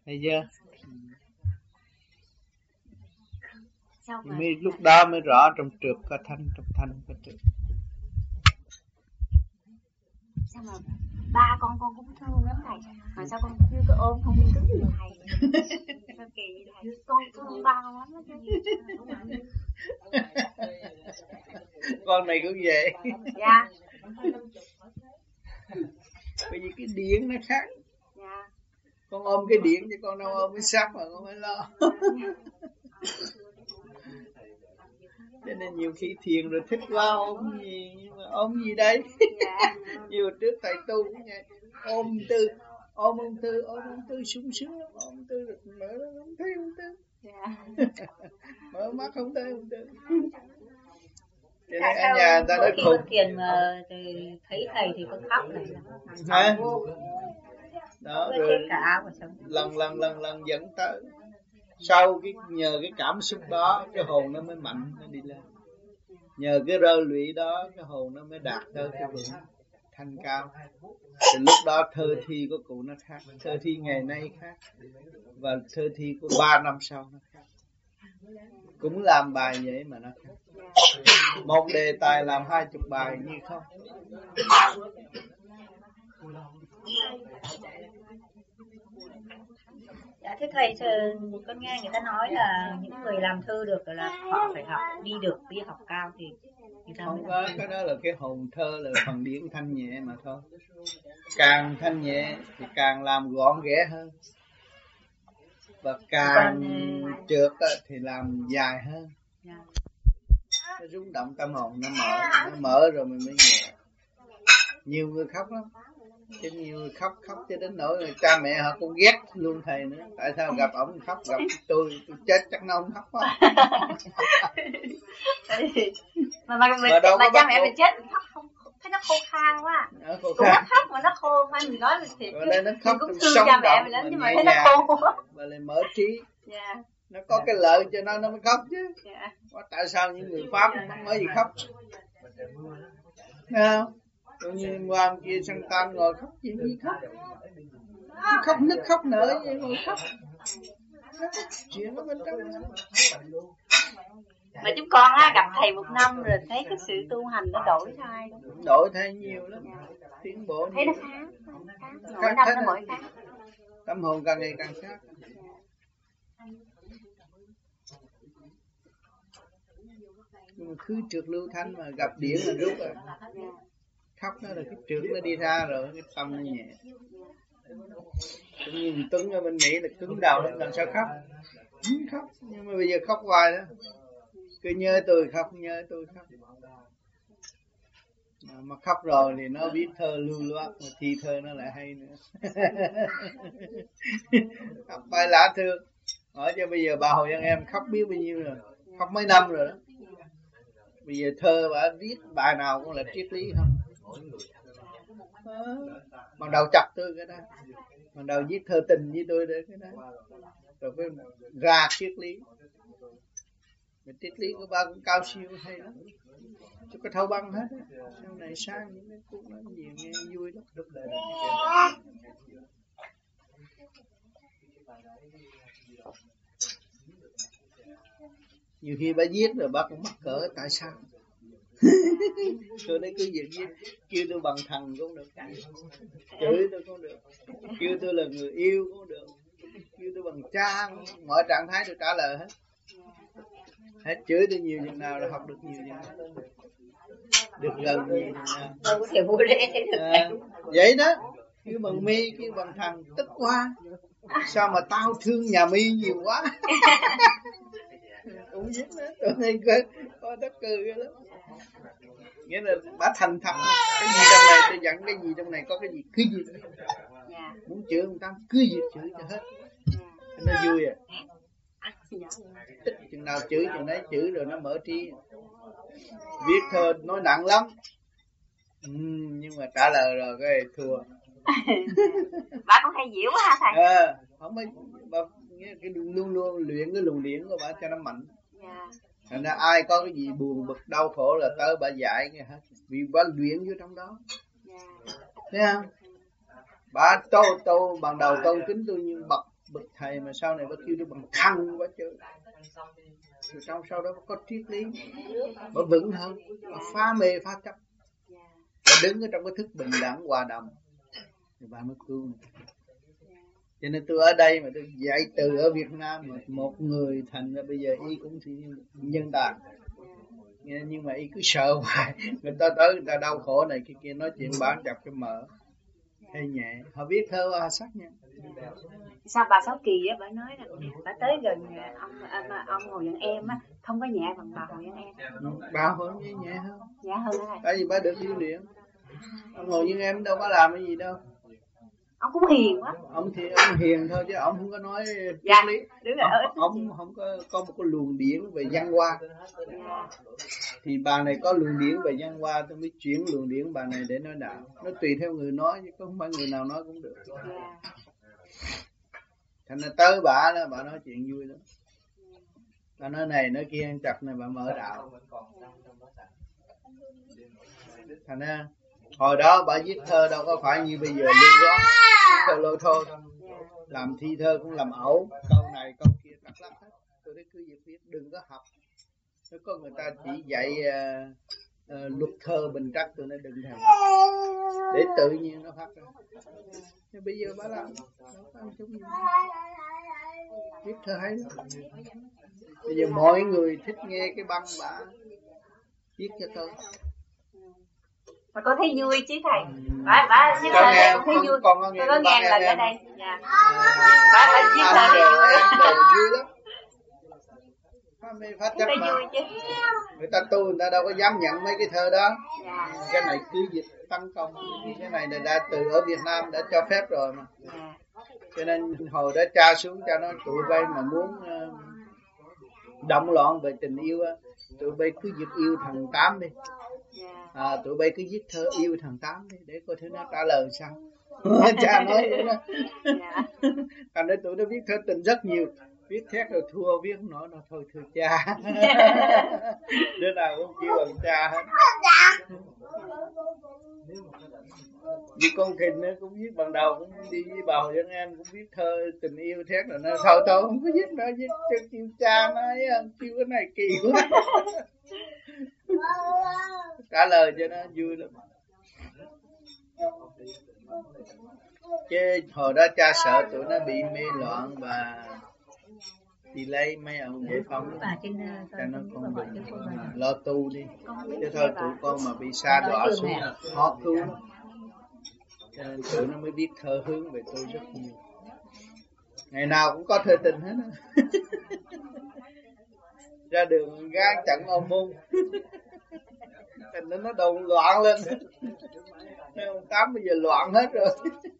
thấy chưa? Mới lúc đó mới rõ trong trượt có thanh, trong thanh có trượt. Sao mà ba con cũng thương lắm thầy, mà sao con chưa có ôm không cứng gì thầy? Sao kỳ vậy thầy? Con thương ba con lắm đó chứ. Con này cũng vậy. Dạ. Bởi vì cái điện nó khác. Dạ. Con ôm cái điện chứ con đâu ôm cái xác mà con phải lo. Cho nên nhiều khi thiền rồi thích quá ôm gì, nhưng mà ôm gì đây? Dạ. Nhiều trước thầy tu cũng vậy, ôm ông tư sung sướng lắm, ôm tư được mở nó không thấy ông tư. Dạ. Mở mắt không thấy ông tư. Cho nên Tại ở nhà người ta nói khi khùng. con thiền mà thấy thầy thì con khóc này. Hả? Đó rồi cả lần dẫn tới. Sau nhờ cái cảm xúc đó cái hồn nó mới mạnh, nó đi lên. Nhờ cái rơ lụy đó cái hồn nó mới đạt tới cái vững thanh cao. Thì lúc đó thơ thi của cụ nó khác, thơ thi ngày nay khác, và thơ thi của 3 năm sau nó khác. Cũng làm bài vậy mà nó khác. Một đề tài làm 20 bài như không. Dạ thưa thầy, con nghe người ta nói là những người làm thơ được là họ phải học đi học cao thì không có, cái đó là cái hồn thơ, là phần điển thanh nhẹ mà thôi. Càng thanh nhẹ thì càng làm gọn ghẽ hơn, và càng trượt thì làm dài hơn. Nó rung động tâm hồn, nó mở rồi mình mới nhẹ. Nhiều người khóc lắm, chứ nhiều người khóc cho đến nỗi người cha mẹ họ cũng ghét luôn thầy nữa. Tại sao gặp ổng khóc, gặp tôi chết chắc nó không khóc quá. mà cha mẹ mình chết mình khóc không thấy nó khô khan quá. Cũng nó khóc mà nó khô, phải mình nói mình thiệt. Nó khóc mình cũng thương cha mẹ mình lắm nhưng mà thấy nó khô quá. Và lại mở trí. Dạ. Nó có cái lợi cho nó mới khóc chứ. Dạ. Tại sao những người Pháp không mới gì khóc? Nghe không? Tự nhiên qua kia sang Tam ngồi khóc chuyện gì khóc? Khóc nức khóc nở vậy ngồi khóc. Chuyện ở bên trong đó. Mà chúng con á, gặp thầy 1 năm rồi thấy cái sự tu hành nó đổi thay. Đổi thay nhiều lắm. Tiến bộ. Thấy nó khác. Mỗi năm nó mỗi khác. Tâm hồn càng ngày càng khác. Nhưng mà cứ trượt lưu thanh mà gặp điển là rút rồi. Khóc nó là cái trượt nó đi ra rồi, cái tâm nó nhẹ. Cũng như Tuấn ở bên Mỹ là cứng đầu lắm, làm sao khóc? Khóc, nhưng mà bây giờ khóc hoài đó. Cứ nhớ tôi khóc. Mà khóc rồi thì nó biết thơ lưu loát, mà thi thơ nó lại hay nữa. Khóc bài lạ thương. Hỏi cho bây giờ bà Hồ Văn Em khóc biết bao nhiêu rồi, khóc mấy năm rồi đó. Bây giờ thơ bà viết bài nào cũng là triết lý không. Ban đầu chọc tôi cái đó, ban đầu viết thơ tình với tôi đấy cái đó, rồi cái ra triết lý. Triết lý của ba cũng cao siêu hay lắm, chứ có thâu băng hết. Sau này sang những cái cuốn nó gì nghe vui lắm. Nhiều khi bà viết rồi bà cũng mắc cỡ tại sao. Tôi đấy cứ việc viết, kêu tôi bằng thằng cũng được, chửi tôi cũng được, kêu tôi là người yêu cũng được, kêu tôi bằng cha, mọi trạng thái tôi trả lời hết. Hết chửi tôi nhiều chừng nào là học được nhiều chừng nào, được gần nhiều chừng nào. Vậy đó, kêu bằng mi, kêu bằng thằng, tức quá. Sao mà tao thương nhà mi nhiều quá. Cũng biết đó, tôi thấy có đất cười lắm. Nghĩa là bà thành thật, cái gì trong này tôi dẫn, cái gì trong này có cái gì cứ gì đó. Muốn chửi ông Tám cứ gì chửi cho hết, nó vui à. Tích chừng nào chửi chừng đấy, chửi rồi nó mở trí. Viết thơ nói nặng lắm, nhưng mà trả lời rồi cái thua. Bà cũng hay diễu quá hả thầy? Không phải bà, cái luôn luôn luyện cái luồng điển của bà cho nó mạnh. Thành ra ai có cái gì buồn bực đau khổ là tới bà dạy nghe hết, vì bà luyện vô trong đó. Thấy không? Bà ban đầu tôn kính tôi như bậc bậc thầy mà sau này bác kêu nó bằng thăng quá chứ. Rồi trong sau đó có triết lý, bà vững hơn, bà phá mê phá chấp, bà đứng ở trong cái thức bình đẳng hòa đồng, thì bà mới cứu mình. Cho nên tôi ở đây mà tôi dạy từ ở Việt Nam mà một người thành ra bây giờ y cũng thì nhân tài, nhưng mà y cứ sợ hoài, người ta tới người ta đau khổ này kia kia, nói chuyện bán chặt cái mở hay nhẹ, họ biết thơ hoa sắc nha. Sao bà Sáu Kỳ á, bà nói rằng bà tới gần ông Hồ Văn Em á, không có nhẹ bằng bà Hồ Văn Em. Bà Hồ Văn Em nhẹ hơn. Nhẹ hơn hả thầy? Tại vì bà được điêu luyện. Ông Hồ Văn Em đâu có làm cái gì đâu. Ông cũng hiền quá. Ông thì ông hiền thôi chứ ông không có nói dạ, lý. Đúng rồi, ông không có một cái luồng điển về văn hoa. Thì bà này có luồng điển về văn hoa, tôi mới chuyển luồng điển bà này để nói đạo. Nó tùy theo người nói chứ không phải người nào nói cũng được. Thành ra tới bà đó, bà nói chuyện vui lắm. Bà nói này nói kia ăn chặt này, bà mở đạo. Thành ra hồi đó bà viết thơ đâu có phải như bây giờ lưu loát, thơ lôi thôi, làm thi thơ cũng làm ẩu, câu này câu kia cắt lắc hết. Tôi thấy cứ việc viết, đừng có học. Nếu có người ta chỉ dạy luật thơ bình trắc, tôi nói đừng thèm, để tự nhiên nó phát ra. Nhưng bây giờ bà làm viết thơ hay lắm. Bây giờ mọi người thích nghe cái băng bà viết cho tôi. Mà con thấy vui chứ thầy. Bà viết thơ đây con thấy vui. Con có nghe lần ở đây. Dạ. Bà viết thơ thì vui lắm. Phá mê phá chấp mà. Người ta tu người ta đâu có dám nhận mấy cái thơ đó. Cái này cứ dịch tăng công. Cái này là đã từ ở Việt Nam đã cho phép rồi mà. Cho nên hồi đó cha xuống cha nói tụi bay mà muốn động loạn về tình yêu á, tụi bay cứ viết yêu thằng Tám đi. Tụi bay cứ viết thơ yêu thằng Tám đi để coi thử nó trả lời sao. Cha nói vậy đó. Thành ra tụi nó viết thơ tình rất nhiều, viết thét rồi thua, viết không nổi, thôi thưa cha. Đứa nào cũng kêu bằng cha hết. Vì con Thìn nó cũng viết bằng đầu, cũng đi với bà Hồ Văn Em cũng viết thơ tình yêu thét rồi nó thôi không có viết nữa, viết cho kêu cha nói kêu cái này kỳ quá. Trả lời cho nó vui lắm. Chứ hồi đó cha sợ tụi nó bị mê loạn và đi lấy mấy ông giải phóng, cho nó con đừng lo tu đi, chứ thôi tụi con mà bị sa đọa xuống khó cứu. Cho nên tụi nó mới biết thơ hướng về tôi rất nhiều. Ngày nào cũng có thơ tình hết. Ra đường gán chặn ông môn. Tình nó đồn loạn lên. Ông Tám bây giờ loạn hết rồi.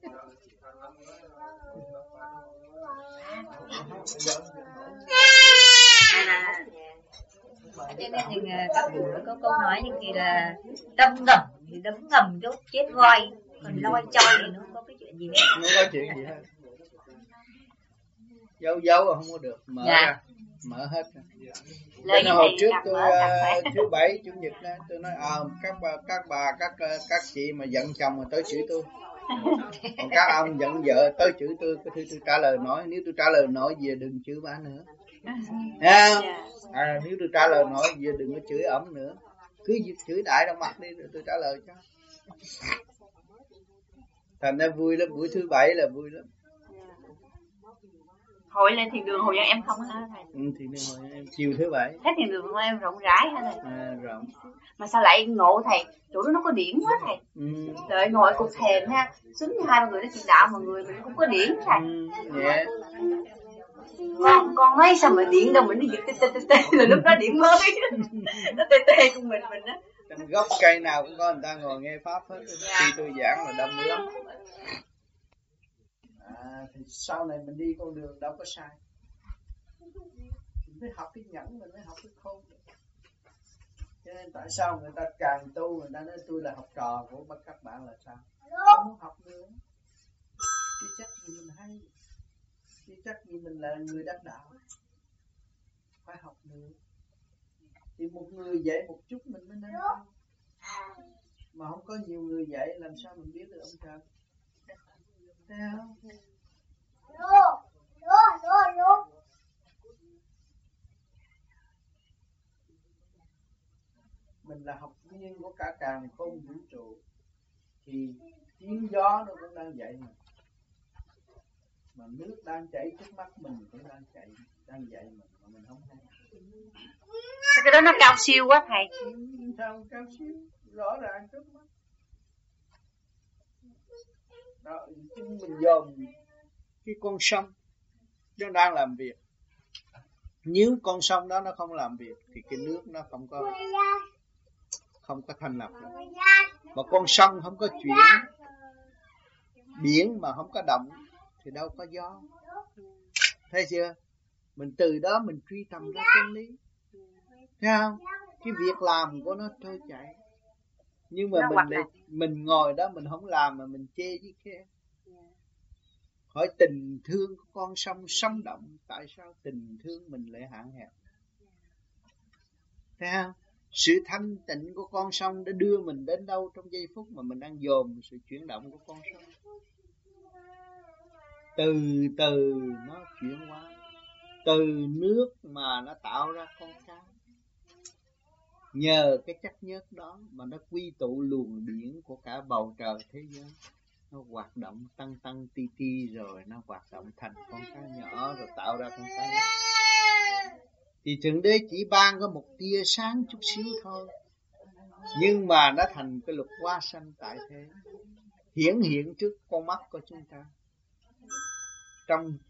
Cho nên thì các cụ có câu nói như kỳ là đâm ngầm thì đấm ngầm chốt chết voi, còn loi choi thì nó không có cái chuyện gì hết. Không có chuyện gì hết. Giấu không có được, mở ra, mở hết. Nên hồi trước tôi thứ bảy chủ nhật đó, tôi nói các chị mà giận chồng mà tới chửi tôi, còn các ông giận vợ tới chửi tôi, cái thứ tôi trả lời nổi, nếu tôi trả lời nổi về đừng chửi bà nữa. Nếu tôi trả lời nổi về đừng có chửi ổng nữa, cứ chửi đại trong mặt đi rồi tôi trả lời cho. Thành ra vui lắm, buổi thứ bảy là vui lắm. Hội lên thiền đường Hồ Văn Em không hả thầy? Thiền đường Hồ Văn Em chiều thứ bảy. Thế thiền đường Hồ Văn Em rộng rãi hả thầy? Rộng. Mà sao lại ngộ thầy? Chỗ đó nó có điển quá thầy. Đợi ngồi cục thềm ha, xúm như hai ba người nói chuyện đạo mà người mình cũng có điển thầy. Yeah. Con nói sao mà điển đâu mình nó giật tê là lúc đó điển mới. Nó tê của mình á. Trong gốc cây nào cũng có người ta ngồi nghe pháp hết. Khi tôi giảng là đông lắm. Thì sau này mình đi con đường đâu có sai. Mình phải học cái nhẫn, mình phải học cái khôn. Cho nên tại sao người ta càng tu người ta nói tôi là học trò của các bạn là sao? Không muốn học nữa. Chứ chắc gì mình hay, chứ chắc gì mình là người đắc đạo. Phải học nữa. Thì một người dạy một chút mình mới nên học. Mà không có nhiều người dạy làm sao mình biết được ông trời? Thấy không? là học viên của cả càn khôn vũ trụ, thì tiếng gió nó cũng đang dậy mà nước đang chảy trước mắt mình cũng đang dậy mà mình không hay. Cái đó nó cao siêu quá thầy. Sao cao siêu rõ ràng trước mắt đó. Mình dòm cái con sông nó đang làm việc. Nếu con sông đó nó không làm việc thì cái nước nó không có thanh lọc được. Mà con sông không có chuyển, biển mà không có động thì đâu có gió. Thấy chưa? Mình từ đó mình truy tầm ra chân lý. Thấy không? Cái việc làm của nó trôi chảy. Nhưng mà mình ngồi đó mình không làm mà mình chê với khe. Hỏi tình thương của con sông sống động, tại sao tình thương mình lại hạn hẹp? Thấy không? Sự thanh tịnh của con sông đã đưa mình đến đâu trong giây phút mà mình đang dòm sự chuyển động của con sông. Từ từ nó chuyển hóa, từ nước mà nó tạo ra con cá. Nhờ cái chất nhớt đó mà nó quy tụ luồng điển của cả bầu trời thế giới. Nó hoạt động tăng ti rồi nó hoạt động thành con cá nhỏ rồi tạo ra con cá nhỏ. Thì Thượng Đế chỉ ban có một tia sáng chút xíu thôi, nhưng mà nó thành cái luật hóa sanh tại thế, hiển trước con mắt của chúng ta. Trong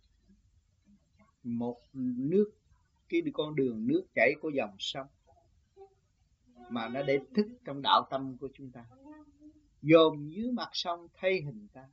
một nước, cái con đường nước chảy của dòng sông mà nó để thức trong đạo tâm của chúng ta. Dòm dưới mặt sông thấy hình ta.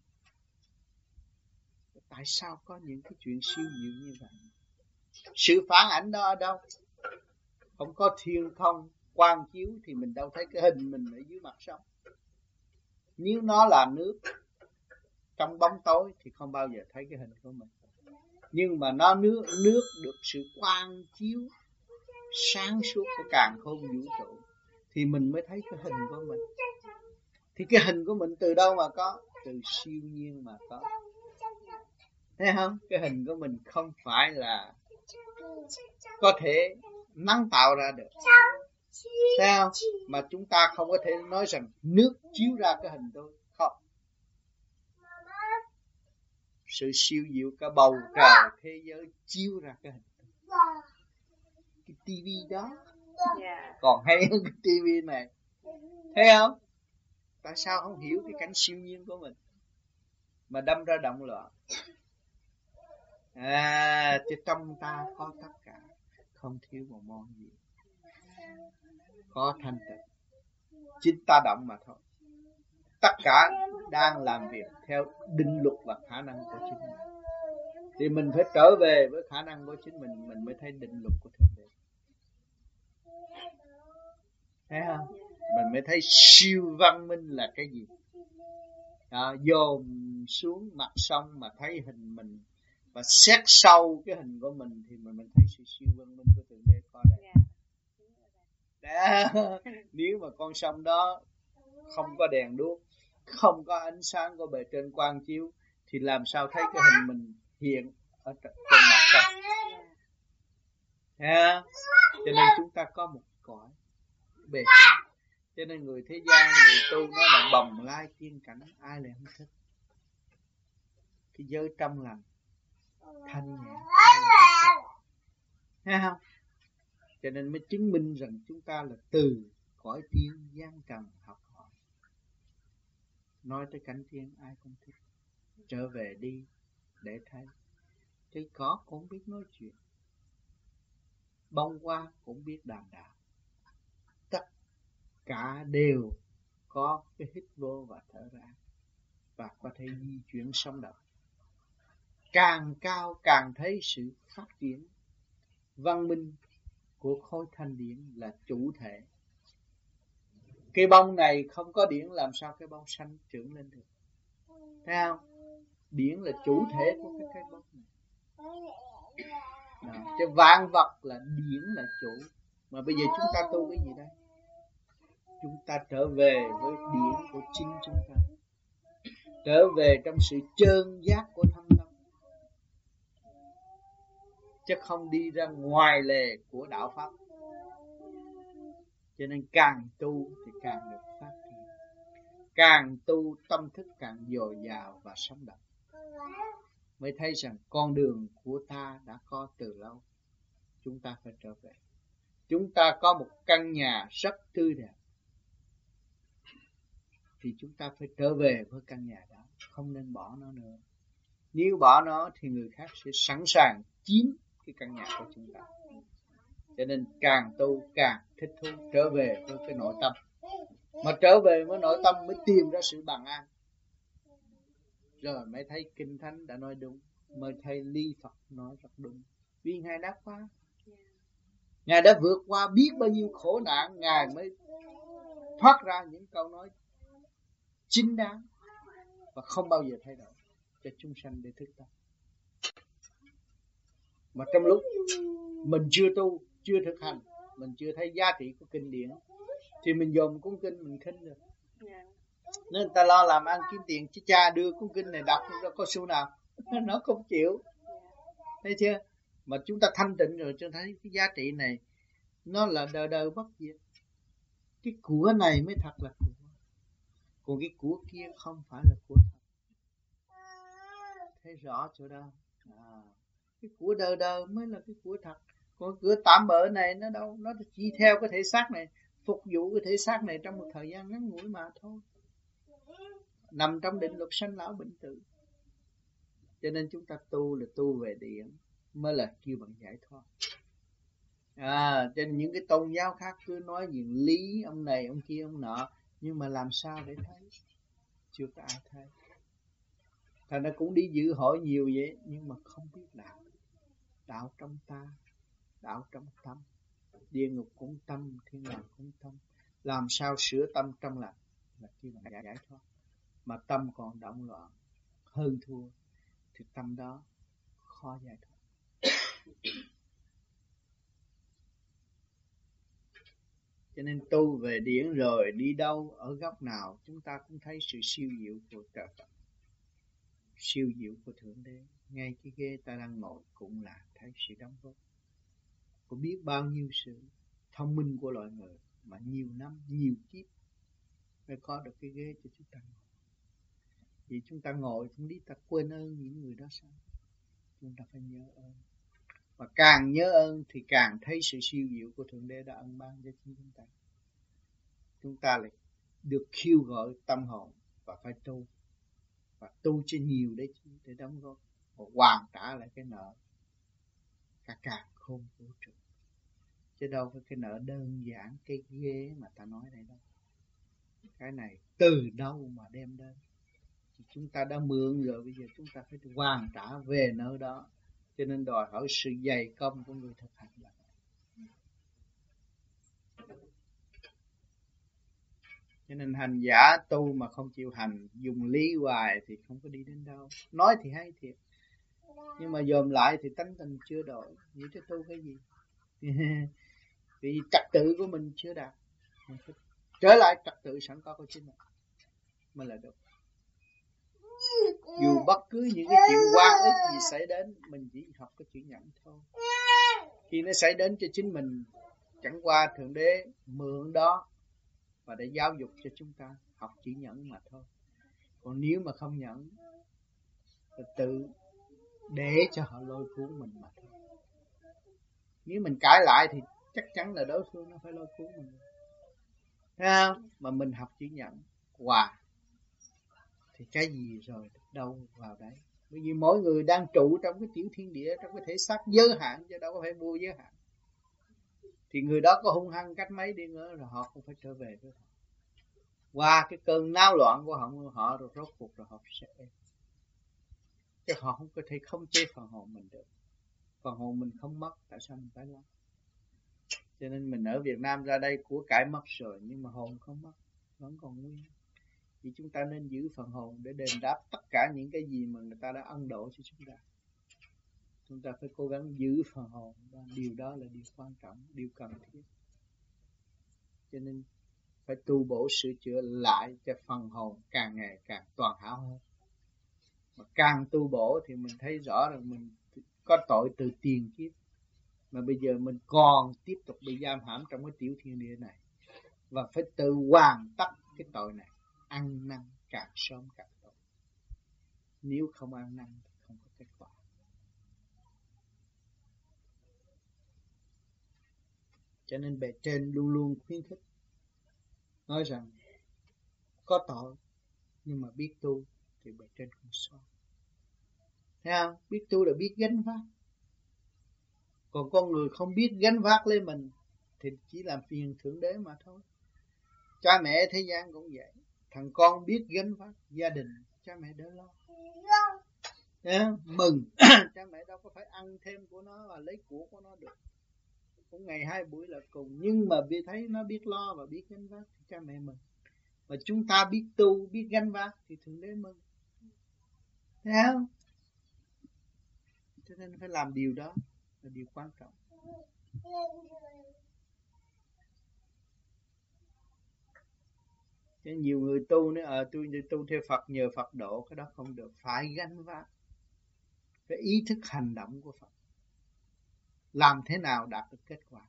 Tại sao có những cái chuyện siêu diệu như vậy? Sự phản ảnh đó ở đâu? Không có thiên không quang chiếu thì mình đâu thấy cái hình mình ở dưới mặt sông. Nếu nó là nước trong bóng tối thì không bao giờ thấy cái hình của mình. Nhưng mà nó nước được sự quang chiếu sáng suốt của càn khôn vũ trụ thì mình mới thấy cái hình của mình. Thì cái hình của mình từ đâu mà có? Từ siêu nhiên mà có. Thấy không? Cái hình của mình không phải là có thể nắng tạo ra được. Thấy không? Mà chúng ta không có thể nói rằng nước chiếu ra cái hình tôi. Không. Sự siêu diệu cả bầu trời thế giới chiếu ra cái hình tôi. Cái tivi đó còn hay hơn cái tivi này. Thấy không? Tại sao không hiểu cái cảnh siêu nhiên của mình mà đâm ra động loạn? Chứ trong ta có tất cả, không thiếu một món gì. Có thanh tịnh, chính ta động mà thôi. Tất cả đang làm việc theo định luật và khả năng của chính mình. Thì mình phải trở về với khả năng của chính mình mới thấy định luật của Thượng Đế. Thấy không? Mình mới thấy siêu văn minh là cái gì. Dồn xuống mặt sông mà thấy hình mình và xét sâu cái hình của mình thì mình thấy sự siêu văn minh của Thượng Đế có đây. Nếu mà con sông đó không có đèn đuốc, không có ánh sáng của bề trên quang chiếu thì làm sao thấy cái hình mình hiện ở trên mặt sông. Cho nên chúng ta có một cõi bề trên. Cho nên người thế gian, người tu nó là bồng lai tiên cảnh, ai lại không thích. Cái giới trong lành, thanh nhẹ, thấy không? Cho nên mới chứng minh rằng chúng ta là từ cõi tiên gian trần học hỏi. Nói tới cảnh tiên ai không thích. Trở về đi để thấy. Cây cỏ cũng biết nói chuyện, bông hoa cũng biết đàm đạo. Tất cả đều có cái hít vô và thở ra, và có thể di chuyển sống động. Càng cao càng thấy sự phát triển văn minh của khối thanh điển là chủ thể. Cái bông này không có điển làm sao cái bông xanh trưởng lên được. Thấy không? Điển là chủ thể của cái cây bông này. Chứ vạn vật là điển là chủ. Mà bây giờ chúng ta tu cái gì đây? Chúng ta trở về với điển của chính chúng ta. Trở về trong sự trơn giác của thâm tâm. Chứ không đi ra ngoài lề của đạo Pháp. Cho nên càng tu thì càng được phát triển, càng tu tâm thức càng dồi dào và sống động, mới thấy rằng con đường của ta đã có từ lâu. Chúng ta phải trở về. Chúng ta có một căn nhà rất tươi đẹp, thì chúng ta phải trở về với căn nhà đó, không nên bỏ nó nữa. Nếu bỏ nó thì người khác sẽ sẵn sàng chiếm cái căn nhà của chúng ta. Cho nên càng tu càng thích thú trở về với cái nội tâm. Mà trở về với nội tâm mới tìm ra sự bằng an. Rồi mới thấy Kinh Thánh đã nói đúng, mới thấy Lý Phật nói rất đúng. Vì Ngài đã qua, Ngài đã vượt qua biết bao nhiêu khổ nạn, Ngài mới thoát ra những câu nói chính đáng và không bao giờ thay đổi cho chúng sanh để thức tâm. Mà trong lúc mình chưa tu, chưa thực hành, mình chưa thấy giá trị của kinh điển, thì mình dùng cuốn kinh mình khinh được. Nên người ta lo làm ăn kiếm tiền, chứ cha đưa cuốn kinh này đọc nó có xu nào. Nó không chịu. Thấy chưa? Mà chúng ta thanh tịnh rồi cho thấy cái giá trị này nó là đời đời bất diệt. Cái của này mới thật là của, còn cái của kia không phải là của thật. Thấy rõ chỗ đó. Cái của đời đời mới là cái của thật. Còn cửa tạm bợ này nó đâu, nó chỉ theo cái thể xác này, phục vụ cái thể xác này trong một thời gian ngắn ngủi mà thôi. Nằm trong định luật sanh lão bệnh tử. Cho nên chúng ta tu là tu về điển, mới là kêu bằng giải thoát. Cho nên những cái tôn giáo khác cứ nói gì lý ông này ông kia ông nọ, nhưng mà làm sao để thấy? Chưa có ai thấy. Thành ra cũng đi dự hội nhiều vậy, nhưng mà không biết đạo. Đạo trong ta, đạo trong tâm. Địa ngục cũng tâm, thiên đàng cũng tâm. Làm sao sửa tâm trong lành là kêu bằng giải thoát. Mà tâm còn động loạn, hơn thua, thì tâm đó khó giải thoát. Cho nên tu về điển rồi đi đâu, ở góc nào, chúng ta cũng thấy sự siêu diệu của trời Phật, siêu diệu của Thượng Đế. Ngay cái ghế ta đang ngồi cũng là thấy sự đóng góp. Có biết bao nhiêu sự thông minh của loài người mà nhiều năm, nhiều kiếp mới có được cái ghế cho chúng ta ngồi. Vì chúng ta ngồi không biết ta quên ơn những người đó sao? Chúng ta phải nhớ ơn. Và càng nhớ ơn thì càng thấy sự siêu diệu của Thượng Đế đã ân ban cho chúng ta. Chúng ta lại được kêu gọi tâm hồn và phải tu. Và tu cho nhiều để đóng góp và hoàn trả lại cái nợ cả càng khôn vũ trụ. Chứ đâu phải cái nợ đơn giản cái ghế mà ta nói đây đâu. Cái này từ đâu mà đem đến? Thì chúng ta đã mượn rồi, bây giờ chúng ta phải hoàn trả về nơi đó. Cho nên đòi hỏi sự dày công của người thực hành là vậy. Cho nên hành giả tu mà không chịu hành, dùng lý hoài thì không có đi đến đâu. Nói thì hay thiệt, nhưng mà dòm lại thì tánh tình chưa đổi. Vậy chứ tu cái gì? Vì trật tự của mình chưa đạt. Trở lại trật tự sẵn có của chính mình mới là được. Dù bất cứ những cái chuyện oan ức gì xảy đến, mình chỉ học cái chữ nhẫn thôi. Khi nó xảy đến cho chính mình, chẳng qua Thượng Đế mượn đó và để giáo dục cho chúng ta học chữ nhẫn mà thôi. Còn nếu mà không nhẫn thì tự để cho họ lôi cuốn mình mà thôi. Nếu mình cãi lại thì chắc chắn là đối phương nó phải lôi cuốn mình. Thấy không? Mà mình học chữ nhẫn hòa thì cái gì rồi đâu vào đấy. Bởi vì mỗi người đang trụ trong cái tiểu thiên địa, trong cái thể xác giới hạn, chứ đâu có phải vô giới hạn. Thì người đó có hung hăng cách mấy đi nữa rồi họ cũng phải trở về với họ. Qua cái cơn náo loạn của họ rồi rốt cuộc rồi họ sẽ êm. Chứ họ không có thể không chế phần hồn mình được. Phần hồn mình không mất, tại sao mình phải lo? Cho nên mình ở Việt Nam ra đây của cải mất rồi, nhưng mà hồn không mất, vẫn còn nguyên. Thì chúng ta nên giữ phần hồn để đền đáp tất cả những cái gì mà người ta đã ân độ cho chúng ta. Chúng ta phải cố gắng giữ phần hồn, điều đó là điều quan trọng, điều cần thiết. Cho nên phải tu bổ sửa chữa lại cho phần hồn càng ngày càng toàn hảo hơn. Mà càng tu bổ thì mình thấy rõ rằng mình có tội từ tiền kiếp, mà bây giờ mình còn tiếp tục bị giam hãm trong cái tiểu thiên địa này. và phải tự hoàn tất cái tội này. Ăn năn càng sớm càng tốt. Nếu không ăn năn thì không có kết quả. Cho nên bề trên luôn luôn khuyến khích, nói rằng có tội nhưng mà biết tu thì bề trên không sao. Thấy không? Biết tu là biết gánh vác. Còn con người không biết gánh vác lên mình thì chỉ làm phiền Thượng Đế mà thôi. Cha mẹ thế gian cũng vậy. Thằng con biết gánh vác gia đình, cha mẹ đỡ lo. Mừng. Cha mẹ đâu có phải ăn thêm của nó và lấy của nó được. Cũng ngày 2 buổi là cùng. Nhưng mà vì thấy nó biết lo và biết gánh vác thì cha mẹ mừng. Và chúng ta biết tu, biết gánh vác thì Thượng Đế mừng. Thấy không? Cho nên phải làm điều đó là điều quan trọng. Chứ nhiều người tu nữa, tôi tu theo Phật nhờ Phật độ, cái đó không được. Phải gánh vác. Phải ý thức hành động của Phật. Làm thế nào đạt được kết quả.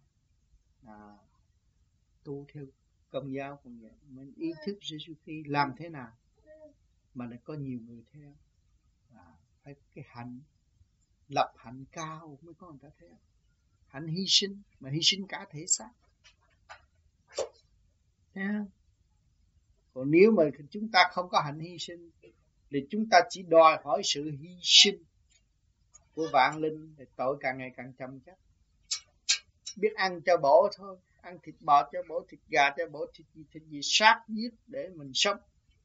Tu theo Công giáo cũng vậy. Mình ý thức Jesus Christ làm thế nào mà lại có nhiều người theo. Phải cái hạnh, lập hạnh cao mới có người ta theo. Hạnh hy sinh, mà hy sinh cả thể xác. Thấy không? Còn nếu mà chúng ta không có hạnh hy sinh thì chúng ta chỉ đòi hỏi sự hy sinh của vạn linh thì tội càng ngày càng chồng chất. Biết ăn cho bổ thôi, ăn thịt bò cho bổ, thịt gà cho bổ, thịt gì sát giết để mình sống.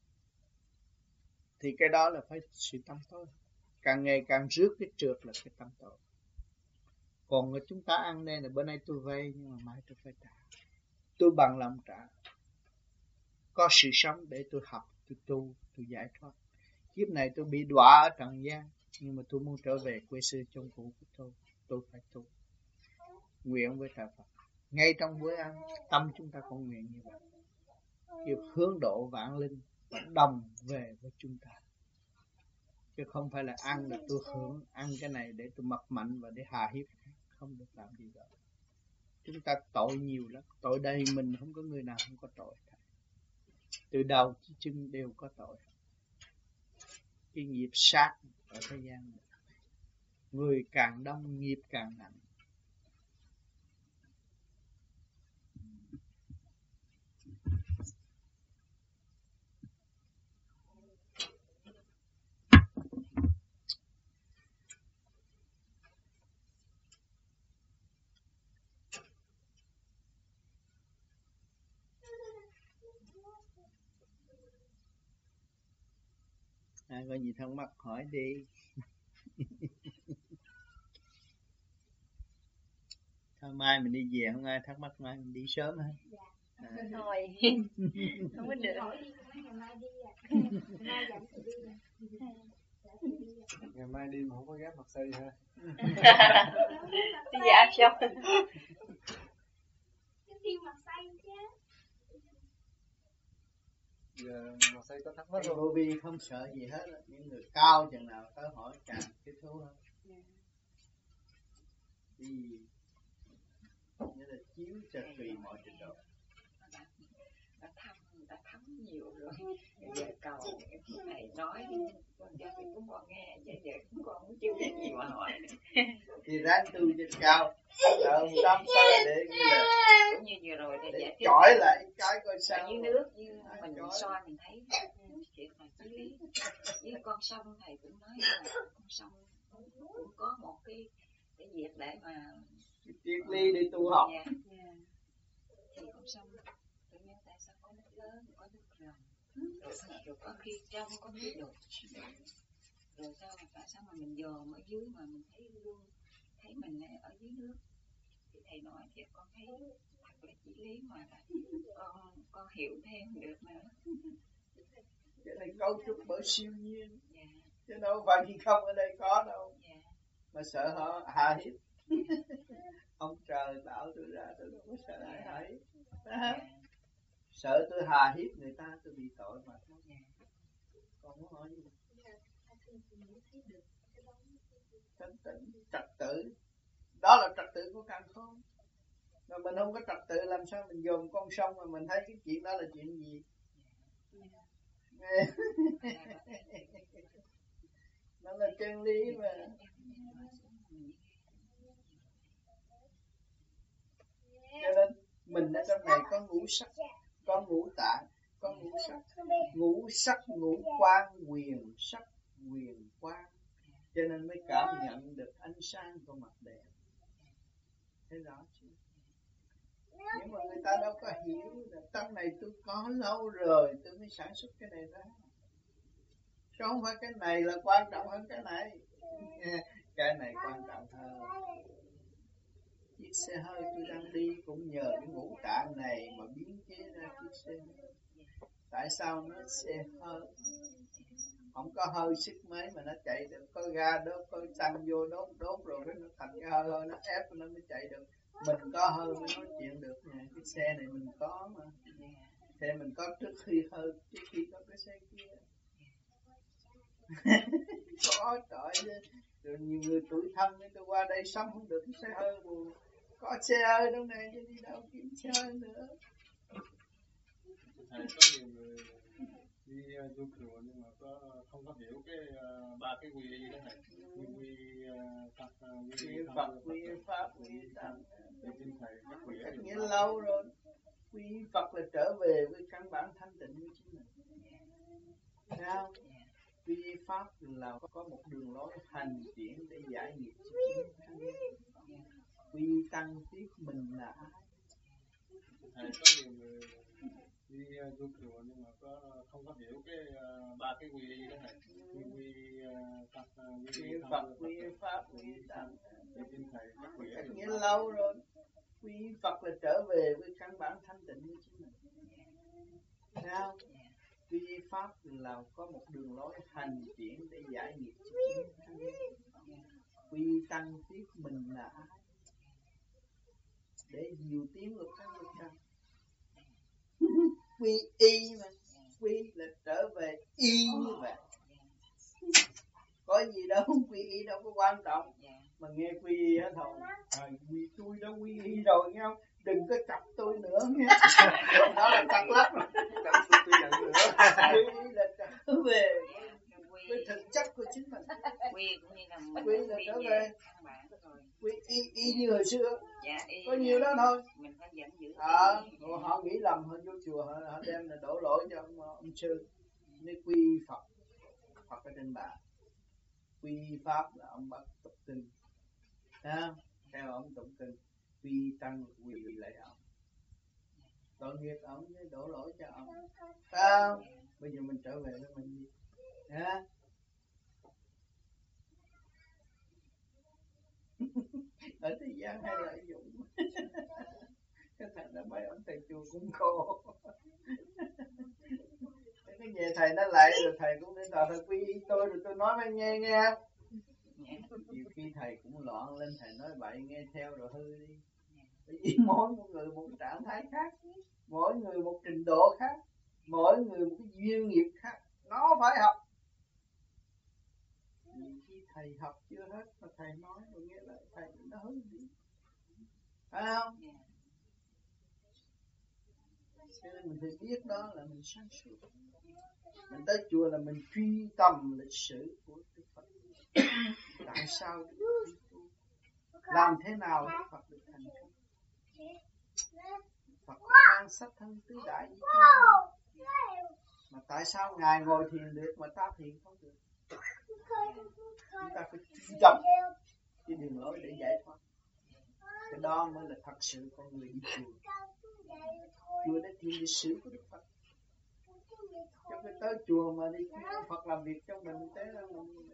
Thì cái đó là phải sự tâm tối. Càng ngày càng rước cái trượt là cái tâm tối. Còn chúng ta ăn đây là bữa nay tôi vay nhưng mà mai tôi phải trả. Tôi bằng lòng trả. Có sự sống để tôi học, tôi tu, tôi giải thoát. Kiếp này tôi bị đọa ở trần gian nhưng mà tôi muốn trở về quê xưa chốn cũ của tôi phải tu. Nguyện với trời Phật. Ngay trong bữa ăn, tâm chúng ta cũng nguyện như vậy. Kêu hướng độ vạn linh và đồng về với chúng ta. Chứ không phải là ăn là tôi hưởng, ăn cái này để tôi mập mạnh và để hà hiếp. Không được làm gì đó. Chúng ta tội nhiều lắm. Tội đây mình không có người nào không có tội. Từ đầu chí chân đều có tội. Cái nghiệp sát ở thế gian này. Người càng đông nghiệp càng nặng. Có gì thắc mắc hỏi đi. Thôi mai mình đi về, không ai thắc mắc mai mình đi sớm hả? Thôi không có được. Ngày mai đi mà không có ghép mặt xây hả? Đi dạ xong. Giờ mặt xây có thắc mắc Vô không? vi không sợ gì hết. Những người cao chừng nào tới hỏi càng thích thú hơn. Vì như là chiếu cho tùy mọi trình độ. Đã thấm nhiều rồi. Bây giờ cầu thầy nói con cho mình cũng còn nghe, bây giờ cũng còn không chưa biết gì mà hỏi. Thì ráng tu trên cao, làm tâm tới để như là Cũng như vừa rồi thì giải thích chọi lại cái coi sao. ở dưới nước như mình soi mình thấy chuyện là chí lý. Với con sông thầy cũng nói là con sông cũng có một cái việc để mà triết lý để tu học. Thì con sông tự nhiên tại sao có nước lớn, có nước rồng, rồi có khi trong có nước đục, rồi tại sao mà mình dòm ở dưới mà mình thấy luôn, thấy mình ở dưới nước. Thì thầy nói thì con thấy thật là chí lý mà con hiểu thêm được nữa. Cái này cấu trúc bởi siêu nhiên. Chứ đâu phải gì không ở đây có đâu. Mà sợ họ hạ hiếp. Ông trời tạo tôi ra tôi đâu có sợ ai hạ hiếp. Sợ tôi hà hiếp người ta tôi bị tội mà thôi. Còn muốn hỏi gì? Trật tự. Đó là trật tự của càn khôn. Mà mình không có trật tự làm sao mình dồn con sông mà mình thấy cái chuyện đó là chuyện gì? Nó là chân lý mà. Cho nên mình ở trong này có ngũ sắc, có ngũ tạng, có ngũ sắc. Ngũ sắc, ngũ quan, quyền sắc, quyền quan. Cho nên mới cảm nhận được ánh sáng của mặt đẹp. Thấy rõ chưa? Nhưng mà người ta đâu có hiểu là trong này tôi có lâu rồi tôi mới sản xuất cái này ra. Chứ không phải cái này là quan trọng hơn cái này. Cái này quan trọng hơn. Chiếc xe hơi tôi đang đi cũng nhờ cái ngũ tạng này mà biến chế ra chiếc xe hơi. Tại sao nó xe hơi? Không có hơi sức mấy mà nó chạy được. Có ga đốt, có xăng vô đốt rồi nó thành cái hơi nó ép nó mới chạy được. Mình có hơi mới nói chuyện được nè. Cái xe này mình có mà. Xe mình có trước khi có cái xe kia. Có trời ơi. Rồi nhiều người tuổi thân tôi qua đây sống không được cái xe hơi buồn. Có xe hơi đâu này chứ đi đâu kiếm xe hơi nữa. Thầy có nhiều người đi du chùa nhưng mà không có hiểu cái ba cái quy y đó thầy. Quy Phật, quy Phật, quy Pháp, quy Tăng. Thì xin thầy các quy Cách nghĩa lâu rồi. Quy Phật là trở về với căn bản thanh tịnh của chính mình. Thấy không? Quy Pháp là có một đường lối hành triển để giải nghiệp cho chính thân. Quy Tăng biết mình là ai. Thầy có nhiều người đi du chùa nhưng mà không có hiểu cái ba cái quy y đó thầy. Quy Phật, quy Phật, quy Pháp, quy Tăng. Thì xin thầy các quy Cách nghĩa lâu rồi. Quy Phật là trở về với căn bản thanh tịnh của chính mình. Thấy không? Quy Pháp là có một đường lối hành triển để giải nghiệp cho chính thân. Quy Tăng biết mình là ai. Để nhiều tiếng luật tăng luật tăng. Quy y mà. Quy là trở về y như vậy. Có gì đâu, quy y đâu có quan trọng. Mà nghe quy y hết thôi. Vì tôi đã quy y rồi nghe không? Đừng có chọc tôi nữa nghe. Đó là tắc lắm rồi. Tôi giận nữa. Quy y là trở về với thực chất của chính mình. Quy cũng như là mình Quy là trở về. Quy y như hồi xưa. Dạ, có nhiều đó thôi. Mình phải dẫn giữ. Họ nghĩ lầm, họ vô chùa họ đem là đổ lỗi cho ông sư. Nên quy Phật, Phật ở trên bàn. Quy Pháp là ông bắt tụng kinh. Theo ông tụng kinh. Quy Tăng quy lại ông. Tội nghiệp ông với đổ lỗi cho ông. Sao? Bây giờ mình trở về với mình đi. Ở thế gian hay lợi dụng. Cái thằng đó mấy ông thầy chùa cũng khô. Cái về thầy nó lại rồi thầy cũng đến thầy quy y tôi rồi tôi nói với nghe. Nhiều khi thầy cũng loạn lên, thầy nói bậy nghe theo rồi hư đi. Bởi vì mỗi người một trạng thái khác, mỗi người một trình độ khác, mỗi người một cái duyên nghiệp khác, nó phải học. Nhiều khi thầy học chưa hết mà thầy nói rồi nghe lại thầy nó hư đi, phải không? Cho nên mình phải biết đó là mình sáng suốt. Mình tới chùa là mình truy tầm lịch sử của Đức Phật. Tại sao Đức Phật làm thế nào Đức Phật được thành công? Phật cũng mang sách thân tứ đại như thế. Mà tại sao Ngài ngồi thiền được mà ta thiền không được? Chúng ta phải truy tầm cái đường lối để giải thoát. Cái đó mới là thật sự con người đi chùa. Chùa để tìm lịch sử của Đức Phật. Trong cái tới chùa mà đi Phật làm việc cho mình, thế là mình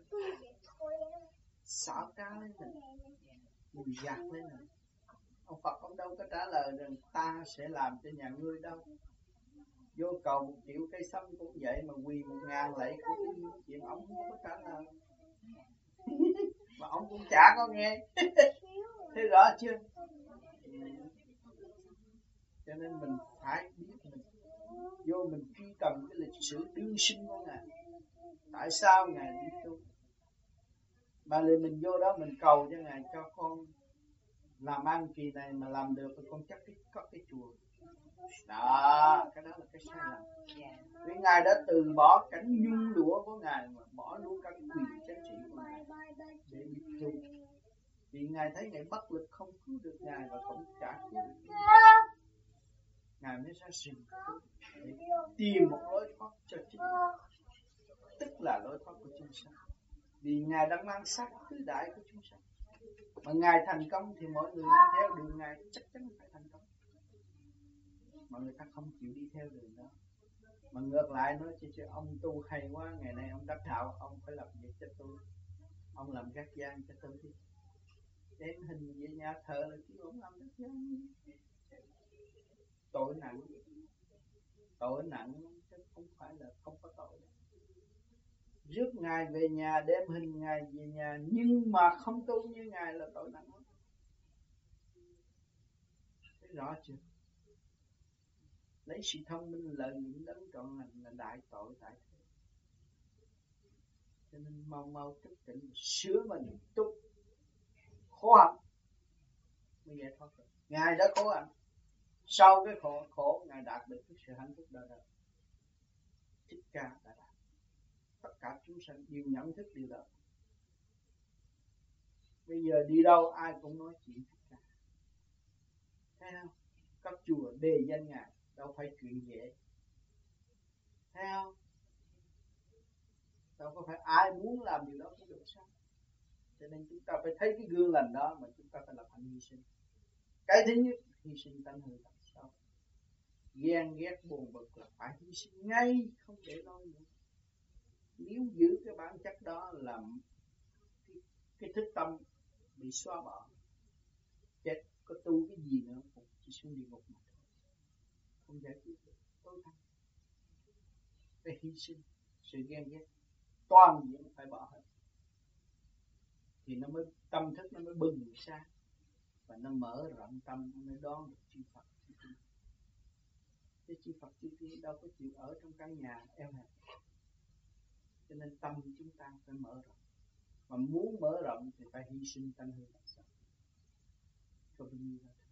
xảo trá lên mình gạt lên mình. Ông Phật ông đâu có trả lời rằng ta sẽ làm cho nhà ngươi đâu. Vô cầu 1 triệu cây sâm cũng vậy, mà quỳ 1000 lạy cũng cái chuyện ông không có trả lời. Mà ông cũng chả có nghe. Thế rõ chưa? Cho nên mình phải biết mình vô mình truy tầm cái lịch sử đương sinh của Ngài. Tại sao Ngài đi tu? Mà liền mình vô đó mình cầu cho Ngài cho con làm ăn kỳ này mà làm được thì con chắc có cái chùa đó, cái đó là cái sai lầm. Vì ngài đã từ bỏ cảnh nhung lụa của ngài mà bỏ luôn cả quyền chính trị của ngài để đi tu. Vì ngài thấy ngài bất lực không cứu được ngài và cũng chả cứu được ngài mới ra rừng để tìm một lối thoát cho chính mình, tức là lối thoát của chúng sanh. Vì ngài đang mang xác tứ đại của chúng sanh, mà ngài thành công thì mọi người đi theo đường ngài chắc chắn phải thành công, mà người ta không chịu đi theo đường đó, mà ngược lại nói chứ ông tu hay quá, ngày nay ông đắc đạo, ông phải làm việc cho tôi, ông làm gác gian cho tôi đi, đem hình về nhà thờ là chứ ông làm gác gian. Tội nặng chứ không phải là không có tội. Rước ngài về nhà, đem hình ngài về nhà, nhưng mà không tu như ngài là tội nặng lắm. Thấy rõ chưa? Lấy sự thông minh lợi dụng đấng trọn lành là đại tội đại thế. Cho nên mau thức tỉnh, sửa mình túc khổ hạnh mới giải thoát được. Ngài đã khổ hạnh, sau cái khổ ngài đạt được cái sự hạnh phúc đó. Thích Ca đã đạt. Tất cả chúng sanh đều nhận thức điều đó. Bây giờ đi đâu ai cũng nói chuyện Thích Ca, thấy không? Các chùa đề danh ngài đâu phải chuyện dễ, thấy không? Đâu có phải ai muốn làm điều đó cũng được sao? Cho nên chúng ta phải thấy cái gương lành đó mà chúng ta phải lập hạnh hy sinh. Cái thứ nhất, hy sinh tánh hư tật xấu. Ghen ghét buồn bực là phải hy sinh ngay, không để lo nữa. Nếu giữ cái bản chất đó là cái thức tâm bị xóa bỏ, chết có tu cái gì nữa cũng chỉ xuống địa ngục mà thôi, không giải quyết được. Tối thắng phải hy sinh, sự ghen ghét toàn diện phải bỏ hết, thì nó mới tâm thức nó mới bừng sáng và nó mở rộng tâm, nó mới đón được chư Phật. Chứ chư Phật chư Tiên đâu có chịu ở trong căn nhà eo hẹp, cho nên tâm chúng ta phải mở rộng, mà muốn mở rộng thì phải hy sinh tánh hư tật xấu. Có bao nhiêu